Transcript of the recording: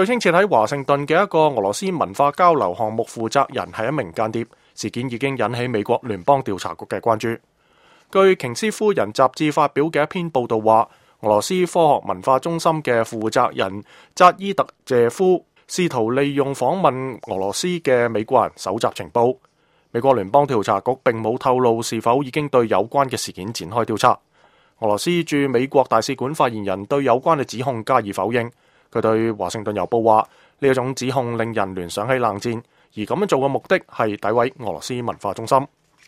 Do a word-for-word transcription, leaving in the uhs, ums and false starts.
據稱設喺華盛頓嘅一個俄羅斯文化交流項目負責人係一名間諜，事件已經引起美國聯邦調查局嘅關注。據瓊斯夫人雜誌發表嘅一篇報道話，俄羅斯科學文化中心嘅負責人扎伊特謝夫試圖利用訪問俄羅斯嘅美國人搜集情報。美國聯邦調查局並冇透露是否已經對有關嘅事件展開調查。俄羅斯駐美國大使館發言人對有關嘅指控加以否認。佢對華盛頓郵報話：呢一種指控令人聯想起冷戰，而咁樣做嘅目的係詆毀俄羅斯文化中心。